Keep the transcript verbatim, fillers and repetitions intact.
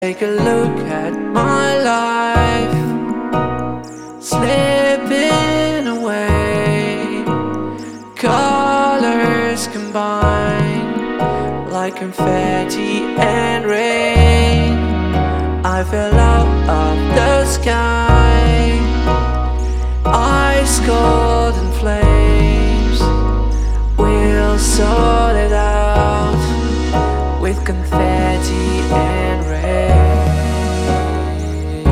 Take a look at my life, slipping away. Colors combine like confetti and rain. I fell out of the sky, ice cold and flames. We'll sort it out with confetti